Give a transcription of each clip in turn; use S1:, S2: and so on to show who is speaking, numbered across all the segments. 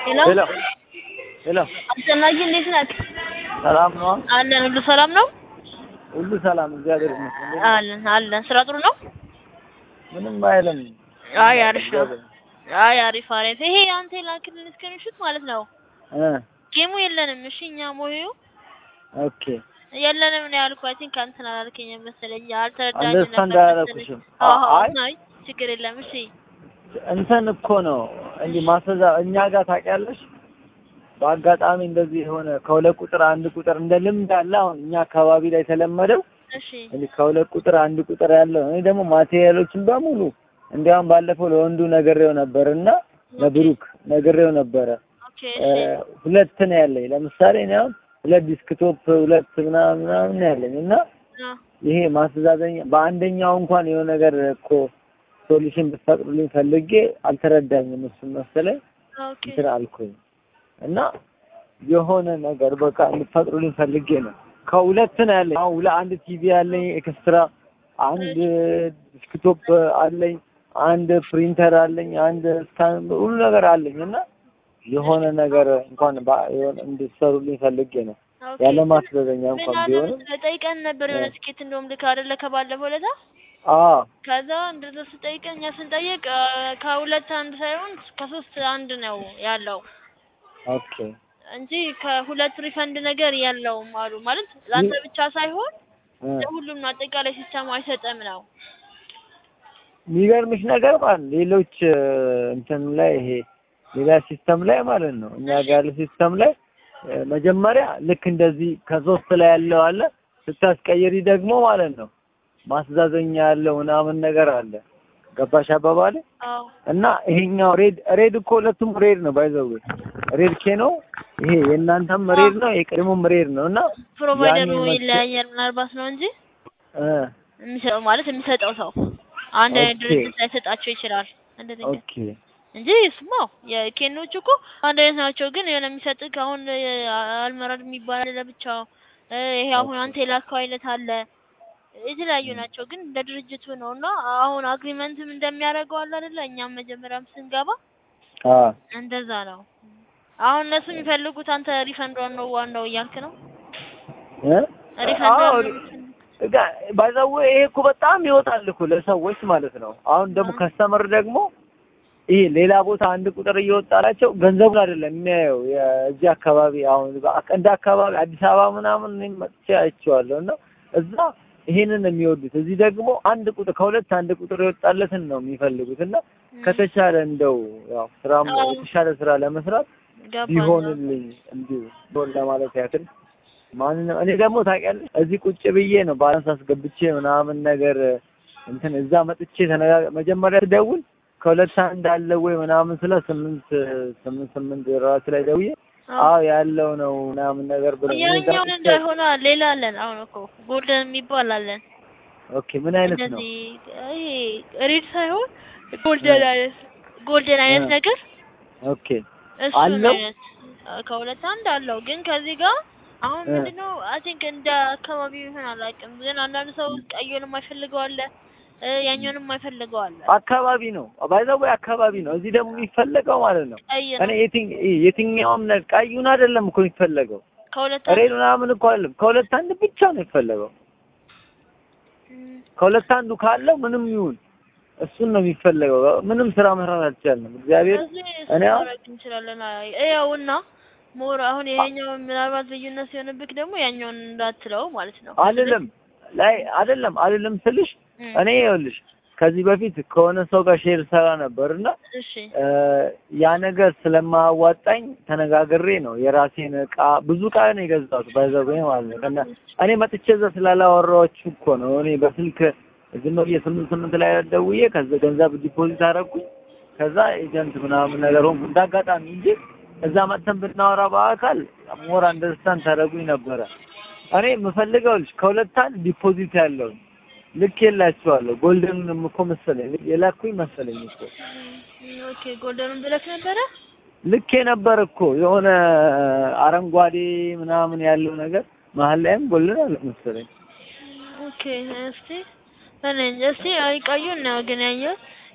S1: ሄሎ
S2: ሄሎ ሄሎ
S1: አስጨናቂ እንዴት ነህ?
S2: ሰላም ነው?
S1: አለን ሁሉ ሰላም ነው?
S2: ሁሉ ሰላም እግዚአብሔር ይመስገን።
S1: አለን ስራ ጥሩ ነው?
S2: ምንም አይልም።
S1: አይ አሪፍ ነው። አይ አሪፍ። ይሄ አንተ ላክልን ስክሪንሾት ማለት ነው። ጌሙ የለንም። እሺ እኛ ሞዩ
S2: ኦኬ
S1: የለንም ነው ያልኩህ። አይ ቲንክ አንተ አላልከኝም መሰለኝ። አልተረዳኝም
S2: አንደርስታንድ
S1: ነበር
S2: አላደረኩሽም።
S1: አይ ችግር የለም። እሺ
S2: እንትን እኮ ነው እንዴ ማሰዛ እኛ ጋር ታውቂያለሽ። በአጋጣሚ እንደዚህ የሆነ ከሁለት ቁጥር አንድ ቁጥር እንደ ልምድ አለ። አሁን እኛ አካባቢ ላይ ተለመደው
S1: እሺ
S2: እንዴ ከሁለት ቁጥር አንድ ቁጥር ያለው እኔ ደግሞ ማቴሪያሎችን በሙሉ እንዲያውም ባለፈው ለወንዱ ነገሬው ነበርና ለብሩክ ነገሬው ነበረ።
S1: ኦኬ እሺ
S2: ሁለት ነው ያለኝ። ለምሳሌ እኔ አሁን ሁለት ዲስክቶፕ ሁለት ምናምን ያለኝ እና ይሄ ማስተዛዘኛ በአንደኛው እንኳን የሆነ ነገር እኮ ሶሉሽን ብትፈቅዱልኝ ፈልጌ አልተረዳኝም። እሱ መሰለኝ እንትን አልኩኝ እና የሆነ ነገር በቃ እንድትፈቅዱልኝ ፈልጌ ነው። ከሁለት ነው ያለኝ። አሁን አንድ ቲቪ ያለኝ ኤክስትራ፣ አንድ ዲስክቶፕ አለኝ፣ አንድ ፕሪንተር አለኝ፣ አንድ ስካን ሁሉ ነገር አለኝ እና የሆነ ነገር እንኳን የሆነ እንድትሰሩልኝ ፈልጌ ነው። ያለ ማስተዛዘኛ እንኳን ቢሆን
S1: ጠይቀን ነበር የሆነ ትኬት እንደውም ልክ አይደለ ከባለፈው ለታ ከዛ እንደዛ ስጠይቀን እኛ ስንጠይቅ ከሁለት አንድ ሳይሆን ከሶስት አንድ ነው ያለው።
S2: ኦኬ
S1: እንጂ ከሁለት ሪፈንድ ነገር ያለውም አሉ። ማለት ላንተ ብቻ ሳይሆን ለሁሉም አጠቃላይ ሲስተም አይሰጥም ነው።
S2: የሚገርምሽ ነገር ማለት ሌሎች እንትን ላይ ይሄ ሌላ ሲስተም ላይ ማለት ነው እኛ ጋር ሲስተም ላይ መጀመሪያ ልክ እንደዚህ ከሶስት ላይ ያለው አለ ስታስቀይሪ ደግሞ ማለት ነው ማስተዛዘኛ ያለው ምናምን ነገር አለ። ገባሽ አባባሌ? እና ይሄኛው ሬድ እኮ ሁለቱም ሬድ ነው ባይዘው ሬድ ኬ ነው ይሄ የእናንተም ሬድ ነው የቀድሞም ሬድ ነው እና
S1: ፕሮቫይደሩ ይለያያል ምናልባት ነው እንጂ የሚሰጠው ማለት የሚሰጠው ሰው አንድ ድርጅት ሳይሰጣቸው ይችላል እንደዚህ
S2: ኦኬ
S1: እንጂ ስማ የኬኖች እኮ አንድ አይነት ናቸው። ግን የሆነ የሚሰጥህ አሁን አልመራድ የሚባል ለብቻው ይሄ አሁን አንተ የላከው አይነት አለ የተለያዩ ናቸው። ግን እንደ ድርጅቱ ነውና አሁን አግሪመንትም እንደሚያደርገው አለ አይደለ? እኛም መጀመሪያም ስንገባ እንደዛ ነው። አሁን እነሱ የሚፈልጉት አንተ ሪፈንድ ነው ዋናው እያልክ ነው ሪፈንድ
S2: ባይዘው ይሄ እኮ በጣም ይወጣል እኮ ለሰዎች ማለት ነው። አሁን ደግሞ ከስተመር ደግሞ ይሄ ሌላ ቦታ አንድ ቁጥር እየወጣላቸው ገንዘቡን አይደለም የሚያየው የዚህ አካባቢ አሁን እንደ አካባቢ አዲስ አበባ ምናምን መጥቼ አይቼዋለሁ እና እዛ ይሄንን የሚወዱት እዚህ ደግሞ አንድ ቁጥር ከሁለት አንድ ቁጥር ይወጣለትን ነው የሚፈልጉት እና ከተቻለ እንደው ያው ስራም የተሻለ ስራ ለመስራት ቢሆንልኝ እንዲሁ ዶል ለማለት ያክል ማንንም እኔ ደግሞ ታውቂያለሽ እዚህ ቁጭ ብዬ ነው ባላንስ አስገብቼ ምናምን ነገር እንትን እዛ መጥቼ መጀመሪያ ደውል ከሁለት አንድ አለ ወይ ምናምን ስለ 8 ራስ ላይ ደውዬ ያለው ነው ምናምን ነገር ብለው
S1: ያኛው እንደሆነ ሌላ አለን። አሁን እኮ ጎልደን የሚባል አለን።
S2: ኦኬ ምን አይነት ነው
S1: ይሄ ሬድ ሳይሆን ጎልደን አይነት ነገር
S2: ኦኬ
S1: አለው ከሁለት አንድ አለው። ግን ከዚህ ጋር አሁን ምንድነው አይ ቲንክ እንደ አካባቢው ይሆናል አላውቅም። ግን አንዳንድ ሰው ቀዩንም አይፈልገው አለ ያኛውንም አይፈልገው አለ።
S2: አካባቢ ነው ባይዘው አካባቢ ነው። እዚህ ደግሞ የሚፈልገው ማለት ነው እኔ የትኛውም ቀዩን አይደለም እኮ የሚፈልገው ሬድ ምናምን እኮ አይደለም ከሁለት አንድ ብቻ ነው የሚፈልገው። ከሁለት አንዱ ካለው ምንም ይሁን እሱን ነው የሚፈልገው። ምንም ስራ መስራት አልቻልንም። እግዚአብሔር እኔ
S1: እንችላለን ያውና ሞር አሁን ይሄኛው ምናልባት ልዩነት ሲሆንብክ ደግሞ ያኛውን እንዳትለው ማለት ነው። አይደለም ስልሽ እኔ ይኸውልሽ ከዚህ በፊት ከሆነ ሰው ጋር ሼር ሰራ ነበርና ያ ነገር ስለማዋጣኝ ተነጋግሬ ነው የራሴን ብዙ ዕቃ ነው የገዛሁት ባይዘው ማለት ነው። እና እኔ መጥቼ እዛ ስላላወራኋችሁ እኮ ነው እኔ በስልክ ዝም ብዬ 8 ላይ ደውዬ ከዛ ገንዘብ ዲፖዚት አደረኩኝ። ከዛ ኤጀንት ምናምን ነገር ሆንኩ እንዳጋጣሚ እንጂ እዛ መጥተን ብናወራ በአካል ሞር አንደርስታንድ ታደርጉኝ ነበረ። እኔ የምፈልገው ከሁለት አንድ ዲፖዚት ያለው ልክ የላችኋለሁ። ጎልደንም እኮ መሰለኝ የላኩኝ መሰለኝ እኮ ኦኬ ጎልደንም ብለክ ነበረ
S2: ልክ ነበር እኮ የሆነ አረንጓዴ ምናምን ያለው ነገር መሀል ላይም ጎልደን አለ መሰለኝ።
S1: ኦኬ እስቲ ቀዩን ነው ግን ያየው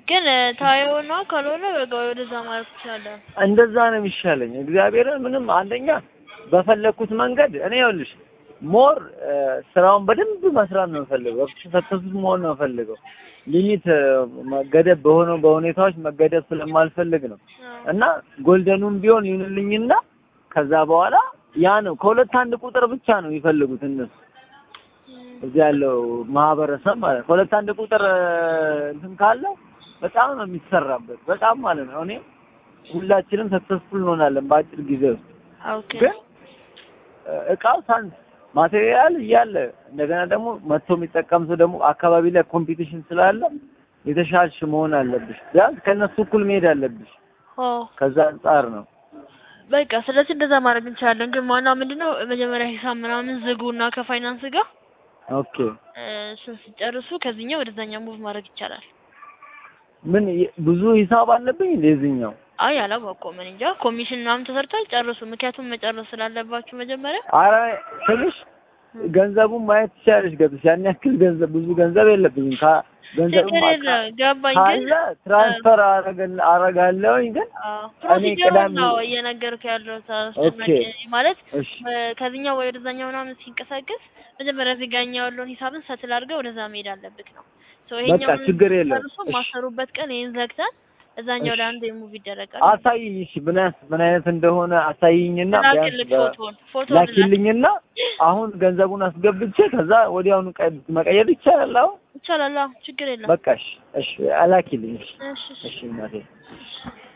S3: ግን ታየው ነው ካልሆነ በቃ ወደዛ ማለት ይችላል።
S2: እንደዛ ነው የሚሻለኝ። እግዚአብሔርን ምንም አንደኛ በፈለኩት መንገድ እኔ ይኸውልሽ ሞር ስራውን በደንብ መስራት ነው ፈልገው ተሰጥቶት መሆን ነው ፈልገው ሊሚት መገደብ በሁኔታዎች መገደብ ስለማልፈልግ ነው። እና ጎልደኑን ቢሆን ይሁንልኝና ከዛ በኋላ ያ ነው ከሁለት አንድ ቁጥር ብቻ ነው የሚፈልጉት እነሱ እዚህ ያለው ማህበረሰብ ማለት ከሁለት አንድ ቁጥር እንትን ካለ በጣም ነው የሚሰራበት በጣም ማለት ነው። እኔ ሁላችንም ሰክሰስፉል እንሆናለን በአጭር ጊዜ ውስጥ።
S3: ኦኬ
S2: ግን እቃው ሳንስ ማቴሪያል እያለ እንደገና ደግሞ መጥቶ የሚጠቀም ሰው ደግሞ አካባቢ ላይ ኮምፒቲሽን ስላለ የተሻልሽ መሆን አለብሽ። ቢያንስ ከነሱ እኩል መሄድ አለብሽ። ከዛ አንፃር ነው
S3: በቃ ስለዚህ እንደዛ ማድረግ እንችላለን። ግን ዋናው ምንድነው መጀመሪያ ሂሳብ ምናምን ዝጉና ከፋይናንስ ጋር
S2: ኦኬ
S3: ሲጨርሱ ከዚህኛው ወደዛኛው ሙቭ ማድረግ ይቻላል።
S2: ምን ብዙ ሂሳብ አለብኝ ለዚህኛው?
S3: አይ አላወቅኩም እኔ እንጃ። ኮሚሽን ምናምን ተሰርቷል ጨርሱ። ምክንያቱም መጨረስ ስላለባችሁ መጀመሪያ
S2: አረ ትንሽ ገንዘቡን ማየት ትችያለሽ። ገብሽ ያን ያክል ገንዘብ ብዙ ገንዘብ የለብኝም። ገንዘቡ
S3: ገባኝ ግን
S2: ትራንስፈር አረጋለሁኝ ግን እኔ ቀዳም
S3: ነው እየነገርኩ ያለው ማለት ከዚህኛው ወደዛኛው ምናምን ሲንቀሳቀስ መጀመሪያ ዚጋኛው ያለውን ሂሳብን ሰትል አድርገው ወደዛ መሄድ አለብክ ነው።
S2: በቃ ችግር የለም።
S3: ማሰሩበት ቀን ይሄን ዘግተን እዛኛው ለአንድ ሙቪ ይደረጋል።
S2: አሳይኝ እሺ ምን አይነት እንደሆነ አሳይኝና
S3: ፎቶ
S2: ላኪልኝና አሁን ገንዘቡን አስገብቼ ከዛ ወዲያውኑ መቀየር ይቻላል። አሁን
S3: ይቻላል። ችግር የለም።
S2: በቃ እሺ አላኪልኝ። እሺ እናቴ